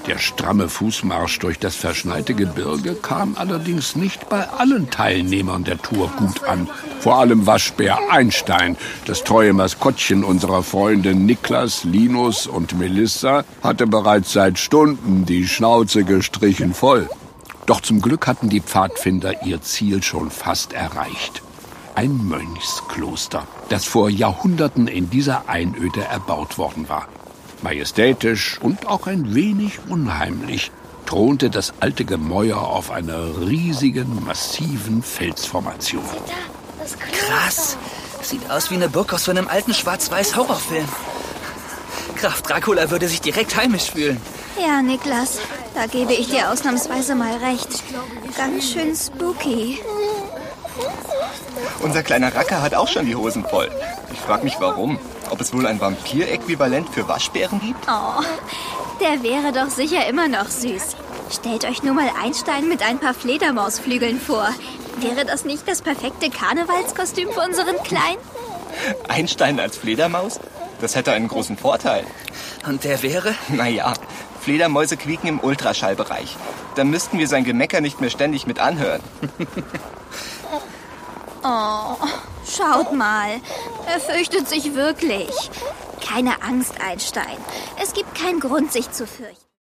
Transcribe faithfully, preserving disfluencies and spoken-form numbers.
Der stramme Fußmarsch durch das verschneite Gebirge kam allerdings nicht bei allen Teilnehmern der Tour gut an. Vor allem Waschbär Einstein, das treue Maskottchen unserer Freunde Niklas, Linus und Melissa, hatte bereits seit Stunden die Schnauze gestrichen voll. Doch zum Glück hatten die Pfadfinder ihr Ziel schon fast erreicht. Ein Mönchskloster, das vor Jahrhunderten in dieser Einöde erbaut worden war. Majestätisch und auch ein wenig unheimlich thronte das alte Gemäuer auf einer riesigen, massiven Felsformation. Krass! Sieht aus wie eine Burg aus so einem alten Schwarz-Weiß-Horrorfilm. Graf Dracula würde sich direkt heimisch fühlen. Ja, Niklas, da gebe ich dir ausnahmsweise mal recht. Ganz schön spooky. Unser kleiner Racker hat auch schon die Hosen voll. Ich frage mich, warum. Ob es wohl ein Vampir-Äquivalent für Waschbären gibt? Oh, der wäre doch sicher immer noch süß. Stellt euch nur mal Einstein mit ein paar Fledermausflügeln vor. Wäre das nicht das perfekte Karnevalskostüm für unseren Kleinen? Einstein als Fledermaus? Das hätte einen großen Vorteil. Und der wäre? Naja, Fledermäuse quieken im Ultraschallbereich. Da müssten wir sein Gemecker nicht mehr ständig mit anhören. Oh, schaut mal. Er fürchtet sich wirklich. Keine Angst, Einstein. Es gibt keinen Grund, sich zu fürchten.